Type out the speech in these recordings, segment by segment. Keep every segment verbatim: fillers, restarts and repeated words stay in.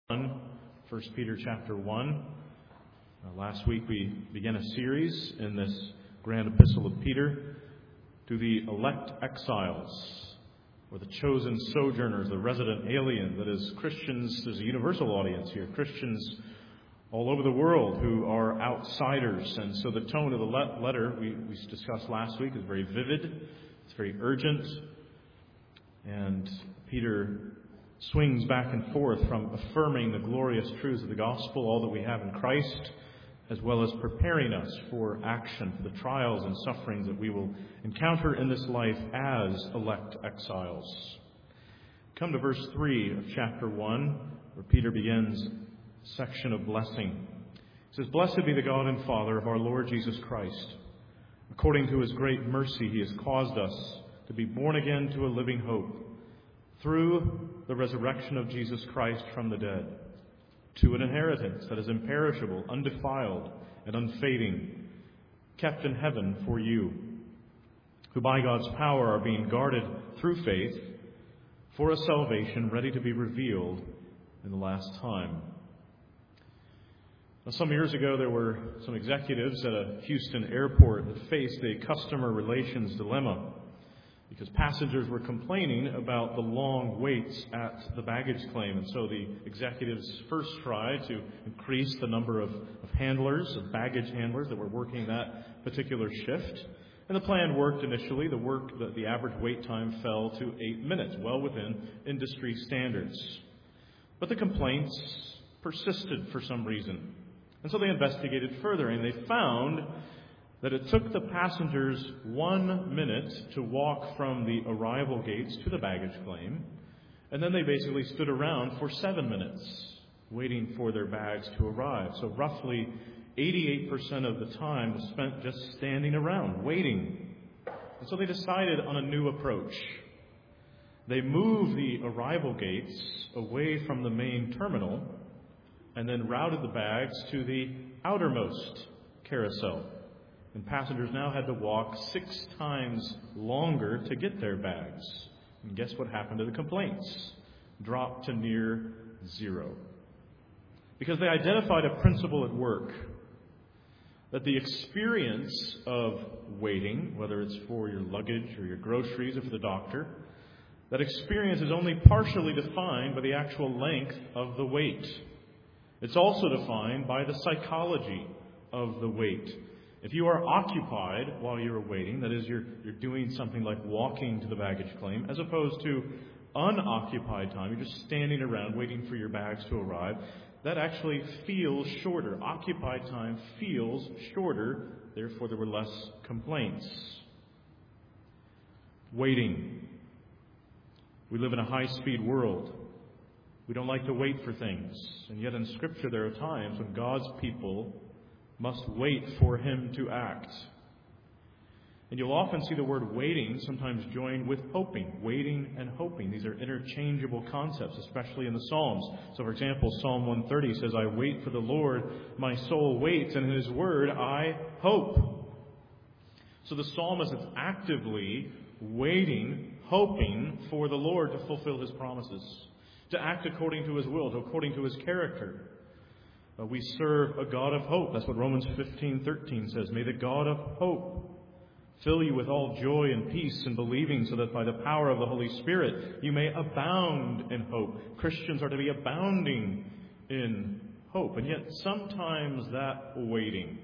First Peter chapter one. Uh, last week we began a series in this grand epistle of Peter to the elect exiles, or the chosen sojourners, the resident alien. That is, Christians. There's a universal audience here, Christians all over the world who are outsiders. And so the tone of the le- letter we, we discussed last week is very vivid, it's very urgent, and Peter swings back and forth from affirming the glorious truths of the gospel, all that we have in Christ, as well as preparing us for action, for the trials and sufferings that we will encounter in this life as elect exiles. Come to verse three of chapter one, where Peter begins a section of blessing. It says, "Blessed be the God and Father of our Lord Jesus Christ. According to his great mercy, he has caused us to be born again to a living hope, through the resurrection of Jesus Christ from the dead, to an inheritance that is imperishable, undefiled, and unfading, kept in heaven for you, who by God's power are being guarded through faith for a salvation ready to be revealed in the last time." Now, some years ago, there were some executives at a Houston airport that faced a customer relations dilemma, because passengers were complaining about the long waits at the baggage claim. And so the executives first tried to increase the number of, of handlers, of baggage handlers that were working that particular shift. And the plan worked initially. The work, the, the average wait time fell to eight minutes, well within industry standards. But the complaints persisted for some reason. And so they investigated further, and they found that it took the passengers one minute to walk from the arrival gates to the baggage claim, and then they basically stood around for seven minutes waiting for their bags to arrive. So roughly eighty-eight percent of the time was spent just standing around, waiting. And so they decided on a new approach. They moved the arrival gates away from the main terminal and then routed the bags to the outermost carousel. And passengers now had to walk six times longer to get their bags. And guess what happened to the complaints? Dropped to near zero. Because they identified a principle at work, that the experience of waiting, whether it's for your luggage or your groceries or for the doctor, that experience is only partially defined by the actual length of the wait. It's also defined by the psychology of the wait. If you are occupied while you're waiting, that is, you're, you're doing something like walking to the baggage claim, as opposed to unoccupied time, you're just standing around waiting for your bags to arrive, that actually feels shorter. Occupied time feels shorter, therefore there were less complaints. Waiting. We live in a high-speed world. We don't like to wait for things. And yet in Scripture there are times when God's people must wait for him to act. And you'll often see the word waiting sometimes joined with hoping. Waiting and hoping. These are interchangeable concepts, especially in the Psalms. So, for example, Psalm one thirty says, "I wait for the Lord, my soul waits, and in his word I hope." So the psalmist is actively waiting, hoping for the Lord to fulfill his promises, to act according to his will, to according to his character. Uh, we serve a God of hope. That's what Romans fifteen thirteen says. "May the God of hope fill you with all joy and peace in believing, so that by the power of the Holy Spirit you may abound in hope." Christians are to be abounding in hope. And yet sometimes that waiting,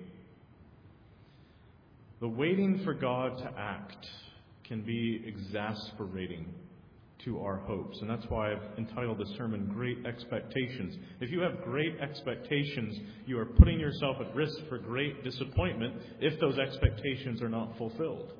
the waiting for God to act, can be exasperating to our hopes. And that's why I've entitled this sermon, Great Expectations. If you have great expectations, you are putting yourself at risk for great disappointment if those expectations are not fulfilled.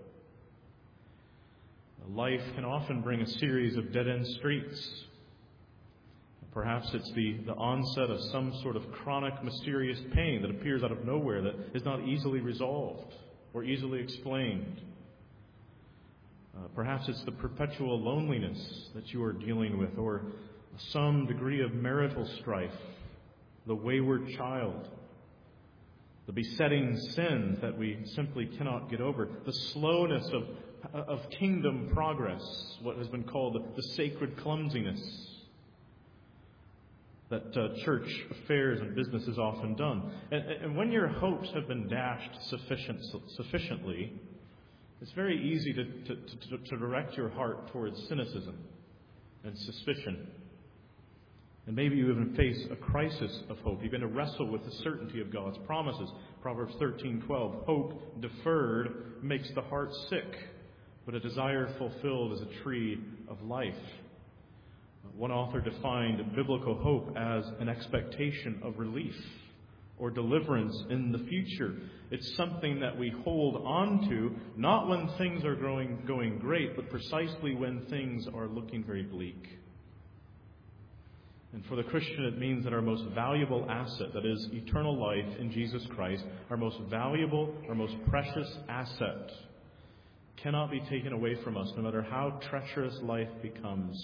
Life can often bring a series of dead-end streets. Perhaps it's the, the onset of some sort of chronic, mysterious pain that appears out of nowhere that is not easily resolved or easily explained. Uh, perhaps it's the perpetual loneliness that you are dealing with, or some degree of marital strife, the wayward child, the besetting sins that we simply cannot get over, the slowness of, of kingdom progress, what has been called the, the sacred clumsiness. that uh, church affairs and business is often done. And, and when your hopes have been dashed sufficient, sufficiently, it's very easy to, to, to, to direct your heart towards cynicism and suspicion. And maybe you even face a crisis of hope. You're going to wrestle with the certainty of God's promises. Proverbs thirteen twelve, hope deferred makes the heart sick, but a desire fulfilled is a tree of life. One author defined biblical hope as an expectation of relief or deliverance in the future. It's something that we hold on to, not when things are growing, going great, but precisely when things are looking very bleak. And for the Christian, it means that our most valuable asset, that is eternal life in Jesus Christ, our most valuable, our most precious asset, cannot be taken away from us, no matter how treacherous life becomes.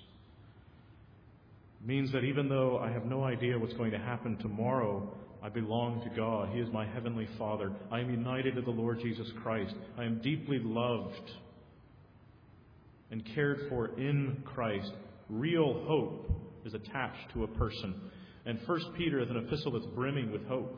It means that even though I have no idea what's going to happen tomorrow, I belong to God. He is my heavenly Father. I am united to the Lord Jesus Christ. I am deeply loved and cared for in Christ. Real hope is attached to a person. And First Peter is an epistle that's brimming with hope.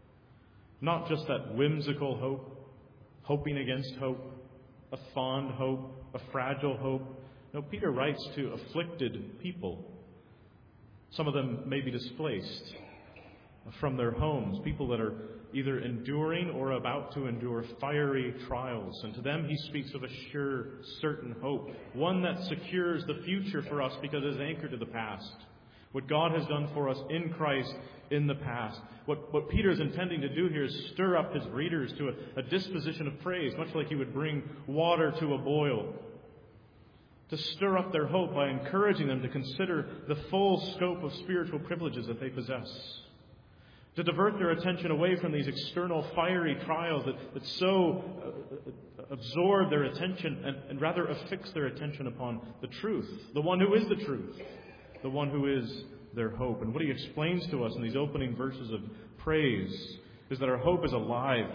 Not just that whimsical hope, hoping against hope, a fond hope, a fragile hope. No, Peter writes to afflicted people. Some of them may be displaced from their homes, people that are either enduring or about to endure fiery trials. And to them he speaks of a sure, certain hope, one that secures the future for us because it is anchored to the past. What God has done for us in Christ in the past. What, what Peter is intending to do here is stir up his readers to a, a disposition of praise, much like he would bring water to a boil. To stir up their hope by encouraging them to consider the full scope of spiritual privileges that they possess. To divert their attention away from these external fiery trials that, that so uh, absorb their attention and, and rather affix their attention upon the truth, the one who is the truth, the one who is their hope. And what he explains to us in these opening verses of praise is that our hope is alive,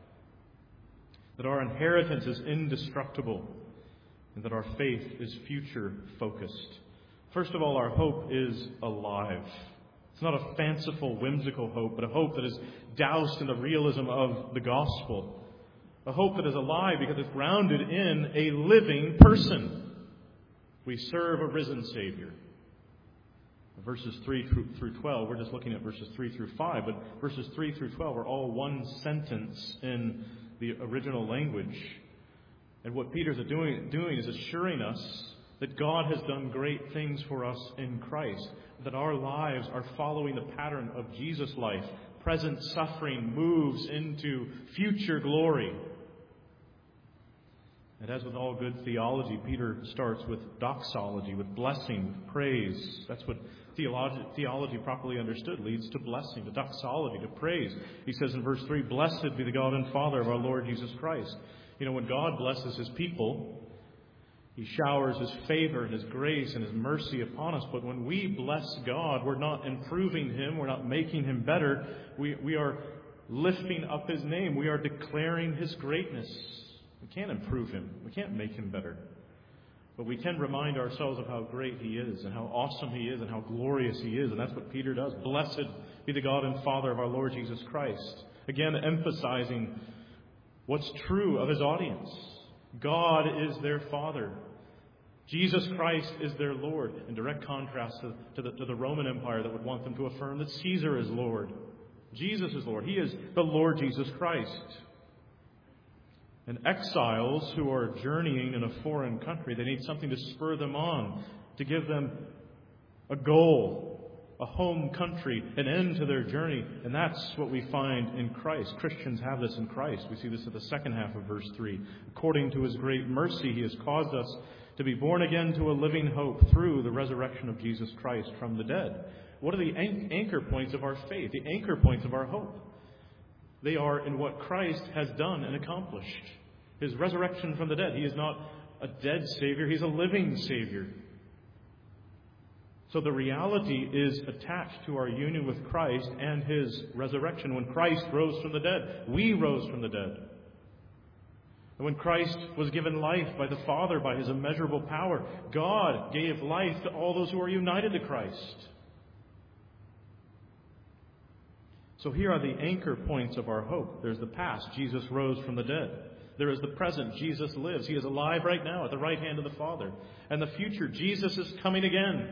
that our inheritance is indestructible, and that our faith is future-focused. First of all, our hope is alive. It's not a fanciful, whimsical hope, but a hope that is doused in the realism of the gospel. A hope that is alive because it's grounded in a living person. We serve a risen Savior. Verses three through twelve, we're just looking at verses three through five, but verses three through twelve are all one sentence in the original language. And what Peter's doing, doing is assuring us that God has done great things for us in Christ, that our lives are following the pattern of Jesus' life. Present suffering moves into future glory. And as with all good theology, Peter starts with doxology, with blessing, with praise. That's what theology, theology properly understood leads to blessing, to doxology, to praise. He says in verse three, "Blessed be the God and Father of our Lord Jesus Christ." You know, when God blesses His people, He showers His favor and His grace and His mercy upon us. But when we bless God, we're not improving Him. We're not making Him better. We, we are lifting up His name. We are declaring His greatness. We can't improve Him. We can't make Him better. But we can remind ourselves of how great He is and how awesome He is and how glorious He is. And that's what Peter does. Blessed be the God and Father of our Lord Jesus Christ. Again, emphasizing what's true of His audience. God is their Father. Jesus Christ is their Lord, in direct contrast to, to, the, to the Roman Empire that would want them to affirm that Caesar is Lord. Jesus is Lord. He is the Lord Jesus Christ. And exiles who are journeying in a foreign country, they need something to spur them on, to give them a goal, a home country, an end to their journey. And that's what we find in Christ. Christians have this in Christ. We see this at the second half of verse three. According to His great mercy, He has caused us to be born again to a living hope through the resurrection of Jesus Christ from the dead. What are the anchor points of our faith, the anchor points of our hope? They are in what Christ has done and accomplished. His resurrection from the dead. He is not a dead Savior. He's a living Savior. So the reality is attached to our union with Christ and His resurrection. When Christ rose from the dead, we rose from the dead. And when Christ was given life by the Father, by His immeasurable power, God gave life to all those who are united to Christ. So here are the anchor points of our hope. There's the past. Jesus rose from the dead. There is the present. Jesus lives. He is alive right now at the right hand of the Father. And the future. Jesus is coming again.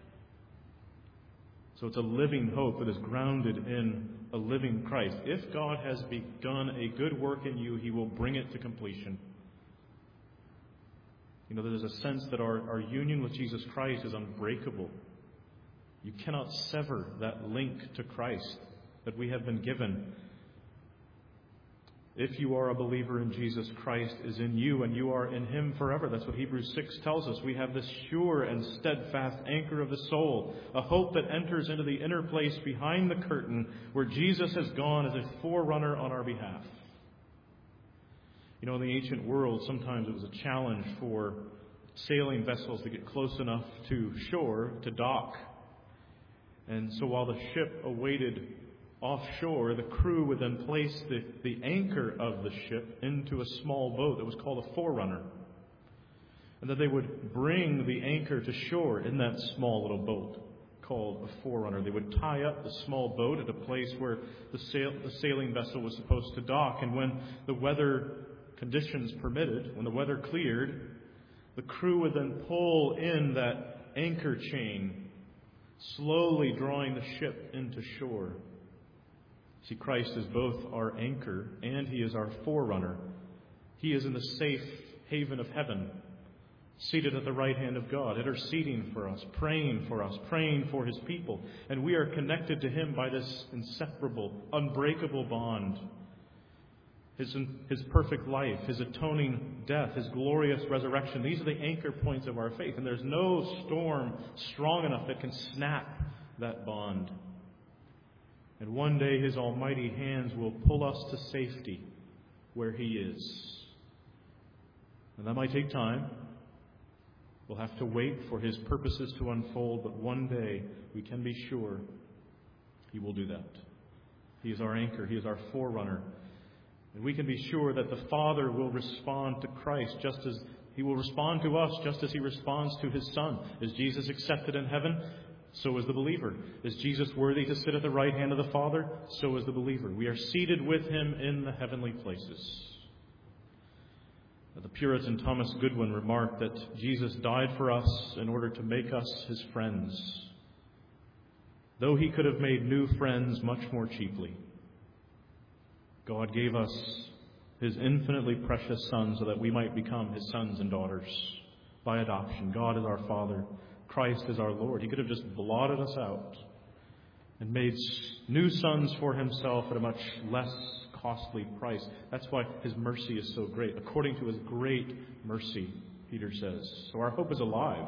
So it's a living hope that is grounded in a living Christ. If God has begun a good work in you, He will bring it to completion. You know, there's a sense that our, our union with Jesus Christ is unbreakable. You cannot sever that link to Christ that we have been given. If you are a believer in Jesus, Christ is in you and you are in Him forever. That's what Hebrews six tells us. We have this sure and steadfast anchor of the soul, a hope that enters into the inner place behind the curtain where Jesus has gone as a forerunner on our behalf. You know, in the ancient world, sometimes it was a challenge for sailing vessels to get close enough to shore to dock. And so while the ship awaited offshore, the crew would then place the, the anchor of the ship into a small boat that was called a forerunner. And that they would bring the anchor to shore in that small little boat called a forerunner. They would tie up the small boat at a place where the, sail, the sailing vessel was supposed to dock. And when the weather conditions permitted, when the weather cleared, the crew would then pull in that anchor chain, slowly drawing the ship into shore. See, Christ is both our anchor and He is our forerunner. He is in the safe haven of heaven, seated at the right hand of God, interceding for us, praying for us, praying for His people. And we are connected to Him by this inseparable, unbreakable bond. His, his perfect life, His atoning death, His glorious resurrection. These are the anchor points of our faith. And there's no storm strong enough that can snap that bond. And one day His almighty hands will pull us to safety where He is. And that might take time. We'll have to wait for His purposes to unfold, but one day we can be sure He will do that. He is our anchor. He is our forerunner. And we can be sure that the Father will respond to Christ just as He will respond to us, just as He responds to His Son. Is Jesus accepted in heaven? So is the believer. Is Jesus worthy to sit at the right hand of the Father? So is the believer. We are seated with Him in the heavenly places. The Puritan Thomas Goodwin remarked that Jesus died for us in order to make us His friends, though He could have made new friends much more cheaply. God gave us His infinitely precious Son so that we might become His sons and daughters by adoption. God is our Father. Christ is our Lord. He could have just blotted us out and made new sons for Himself at a much less costly price. That's why His mercy is so great, according to His great mercy, Peter says. So our hope is alive.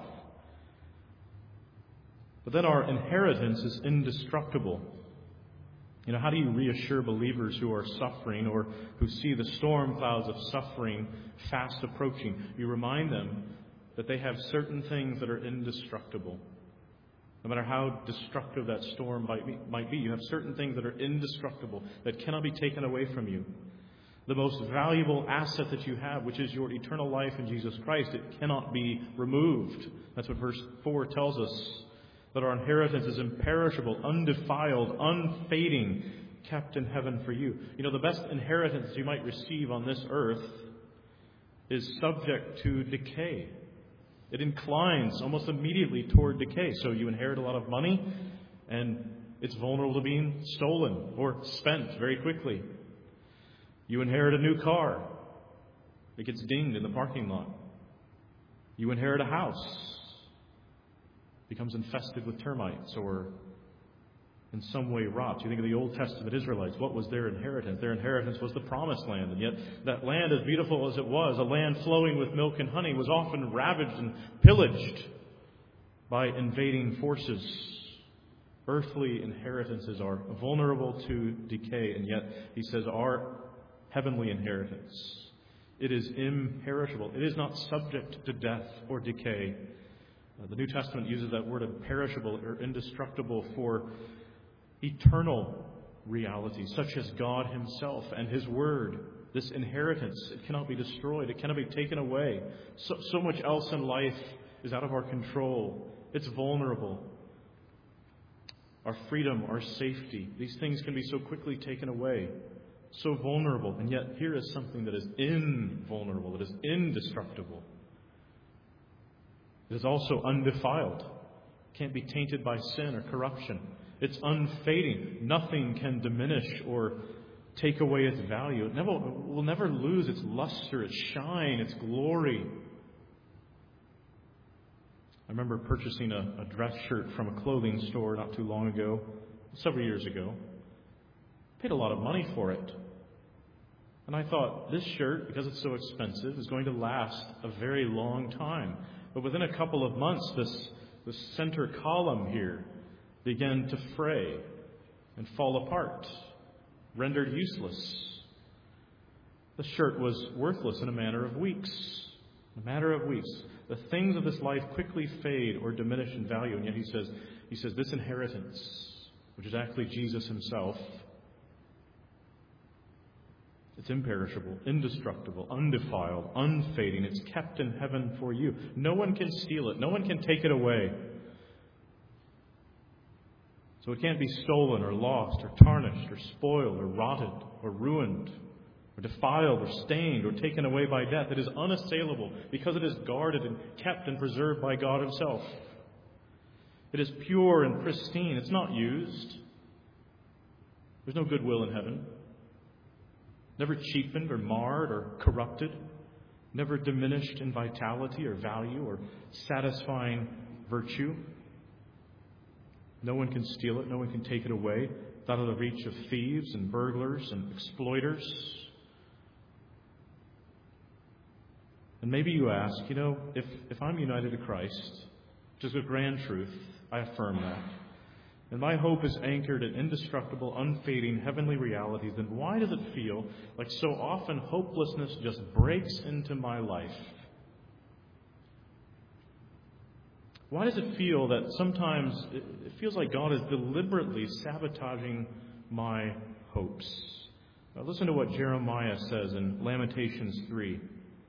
But then our inheritance is indestructible. You know, how do you reassure believers who are suffering or who see the storm clouds of suffering fast approaching? You remind them that they have certain things that are indestructible. No matter how destructive that storm might be, might be, you have certain things that are indestructible, that cannot be taken away from you. The most valuable asset that you have, which is your eternal life in Jesus Christ, it cannot be removed. That's what verse four tells us, that our inheritance is imperishable, undefiled, unfading, kept in heaven for you. You know, the best inheritance you might receive on this earth is subject to decay. It inclines almost immediately toward decay. So you inherit a lot of money, and it's vulnerable to being stolen or spent very quickly. You inherit a new car. It gets dinged in the parking lot. You inherit a house. It becomes infested with termites or in some way rots. You think of the Old Testament Israelites. What was their inheritance? Their inheritance was the Promised Land. And yet that land, as beautiful as it was, a land flowing with milk and honey, was often ravaged and pillaged by invading forces. Earthly inheritances are vulnerable to decay. And yet, he says, our heavenly inheritance, it is imperishable. It is not subject to death or decay. Uh, the New Testament uses that word imperishable or indestructible for eternal reality, such as God Himself and His Word. This inheritance, it cannot be destroyed. It cannot be taken away. So, so much else in life is out of our control. It's vulnerable. our freedom, our safety. These things can be so quickly taken away, so vulnerable. And yet here is something that is invulnerable, that is indestructible. It is also undefiled. It can't be tainted by sin or corruption. It's unfading. Nothing can diminish or take away its value. It never, will never lose its luster, its shine, its glory. I remember purchasing a, a dress shirt from a clothing store not too long ago, several years ago. Paid a lot of money for it. And I thought, this shirt, because it's so expensive, is going to last a very long time. But within a couple of months, this, this center column here began to fray and fall apart, rendered useless. The shirt was worthless in a matter of weeks. In a matter of weeks. The things of this life quickly fade or diminish in value. And yet he says, he says, this inheritance, which is actually Jesus himself, it's imperishable, indestructible, undefiled, unfading. It's kept in heaven for you. No one can steal it. No one can take it away. So it can't be stolen or lost or tarnished or spoiled or rotted or ruined or defiled or stained or taken away by death. It is unassailable because it is guarded and kept and preserved by God himself. It is pure and pristine. It's not used. There's no goodwill in heaven. Never cheapened or marred or corrupted. Never diminished in vitality or value or satisfying virtue. No one can steal it. No one can take it away. It's out of the reach of thieves and burglars and exploiters. And maybe you ask, you know, if, if I'm united to Christ, which is a grand truth, I affirm that, and my hope is anchored in indestructible, unfading, heavenly realities, then why does it feel like so often hopelessness just breaks into my life? Why does it feel that sometimes it feels like God is deliberately sabotaging my hopes? Now listen to what Jeremiah says in Lamentations three.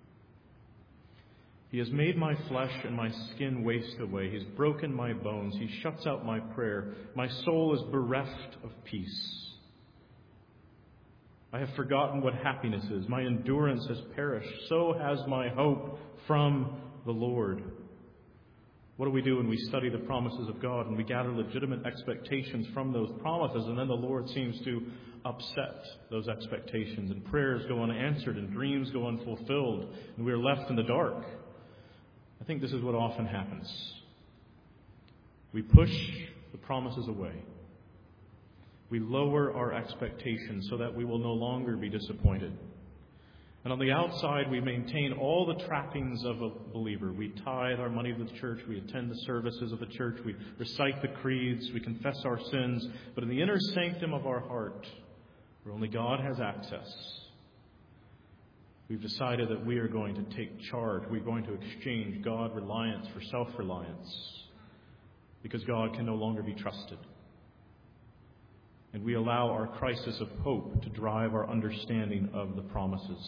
He has made my flesh and my skin waste away. He's broken my bones. He shuts out my prayer. My soul is bereft of peace. I have forgotten what happiness is. My endurance has perished. So has my hope from the Lord. What do we do when we study the promises of God and we gather legitimate expectations from those promises, and then the Lord seems to upset those expectations, and prayers go unanswered and dreams go unfulfilled, and we are left in the dark? I think this is what often happens. We push the promises away. We lower our expectations so that we will no longer be disappointed. And on the outside, we maintain all the trappings of a believer. We tithe our money to the church. We attend the services of the church. We recite the creeds. We confess our sins. But in the inner sanctum of our heart, where only God has access, we've decided that we are going to take charge. We're going to exchange God reliance for self-reliance because God can no longer be trusted. And we allow our crisis of hope to drive our understanding of the promises.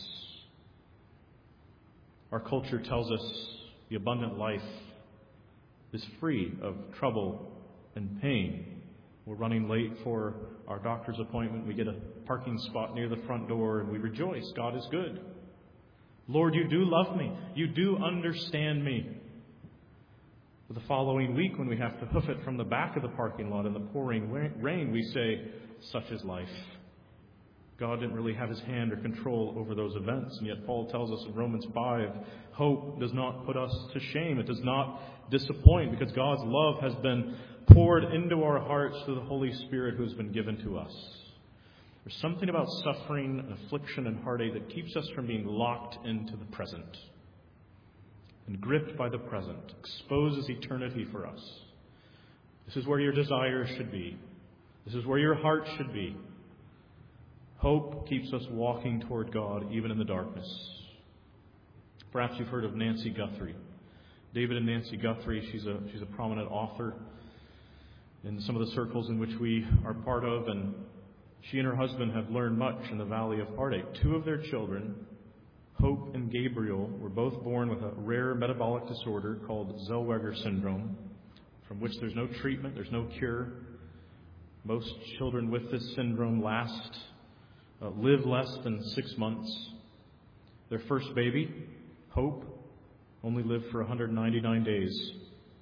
Our culture tells us the abundant life is free of trouble and pain. We're running late for our doctor's appointment. We get a parking spot near the front door and we rejoice. God is good. Lord, you do love me. You do understand me. But the following week, when we have to hoof it from the back of the parking lot in the pouring rain, we say, such is life. God didn't really have his hand or control over those events. And yet Paul tells us in Romans five, hope does not put us to shame. It does not disappoint because God's love has been poured into our hearts through the Holy Spirit who has been given to us. There's something about suffering and affliction and heartache that keeps us from being locked into the present and gripped by the present, exposes eternity for us. This is where your desires should be. This is where your heart should be. Hope keeps us walking toward God even in the darkness. Perhaps you've heard of Nancy Guthrie. David and Nancy Guthrie, she's a, she's a prominent author in some of the circles in which we are part of, and she and her husband have learned much in the Valley of Heartache. Two of their children, Hope and Gabriel, were both born with a rare metabolic disorder called Zellweger syndrome, from which there's no treatment, there's no cure. Most children with this syndrome last, uh, live less than six months. Their first baby, Hope, only lived for one hundred ninety-nine days.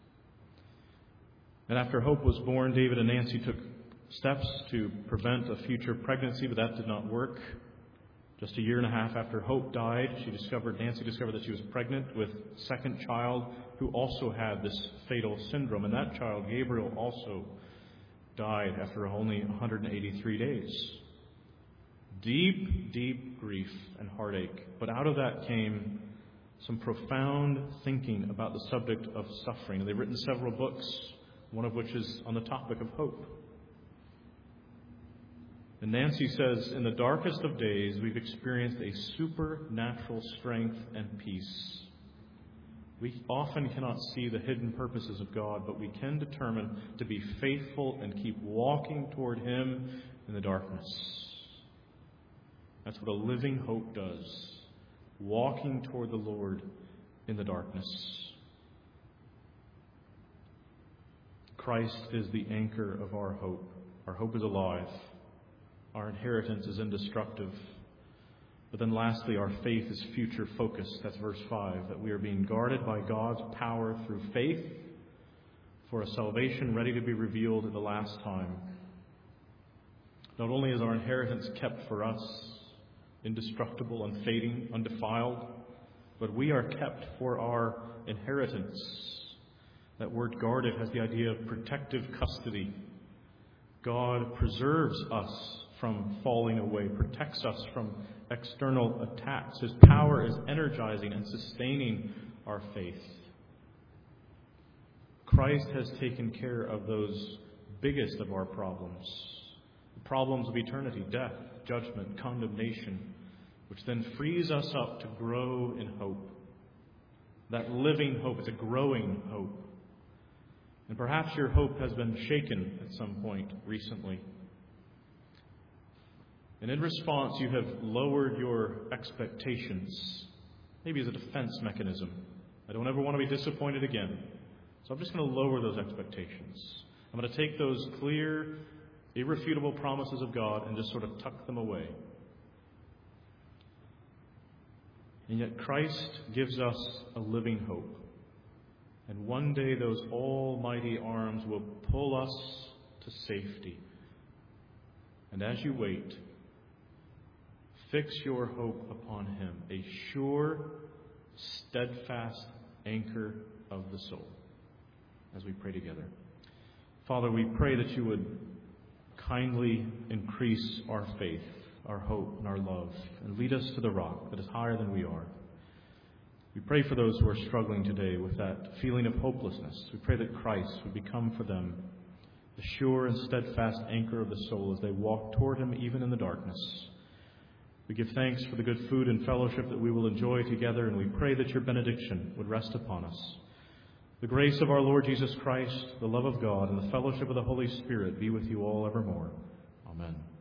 And after Hope was born, David and Nancy took steps to prevent a future pregnancy, but that did not work. Just a year and a half after Hope died, she discovered, Nancy discovered that she was pregnant with a second child who also had this fatal syndrome. And that child, Gabriel, also died after only one hundred eighty-three days. Deep, deep grief and heartache. But out of that came some profound thinking about the subject of suffering. They've written several books, one of which is on the topic of hope. And Nancy says, in the darkest of days, we've experienced a supernatural strength and peace. We often cannot see the hidden purposes of God, but we can determine to be faithful and keep walking toward Him in the darkness. That's what a living hope does, walking toward the Lord in the darkness. Christ is the anchor of our hope. Our hope is alive. Our inheritance is indestructible. But then lastly, our faith is future focused. That's verse five, that we are being guarded by God's power through faith for a salvation ready to be revealed at the last time. Not only is our inheritance kept for us, indestructible, unfading, undefiled, but we are kept for our inheritance. That word guarded has the idea of protective custody. God preserves us from falling away, protects us from external attacks. His power is energizing and sustaining our faith. Christ has taken care of those biggest of our problems, the problems of eternity, death, judgment, condemnation, which then frees us up to grow in hope. That living hope is a growing hope. And perhaps your hope has been shaken at some point recently. And in response, you have lowered your expectations, maybe as a defense mechanism. I don't ever want to be disappointed again. So I'm just going to lower those expectations. I'm going to take those clear, irrefutable promises of God and just sort of tuck them away. And yet Christ gives us a living hope. And one day those almighty arms will pull us to safety. And as you wait, fix your hope upon Him, a sure, steadfast anchor of the soul. As we pray together. Father, we pray that you would kindly increase our faith, our hope, and our love, and lead us to the rock that is higher than we are. We pray for those who are struggling today with that feeling of hopelessness. We pray that Christ would become for them the sure and steadfast anchor of the soul as they walk toward Him even in the darkness. We give thanks for the good food and fellowship that we will enjoy together, and we pray that your benediction would rest upon us. The grace of our Lord Jesus Christ, the love of God, and the fellowship of the Holy Spirit be with you all evermore. Amen.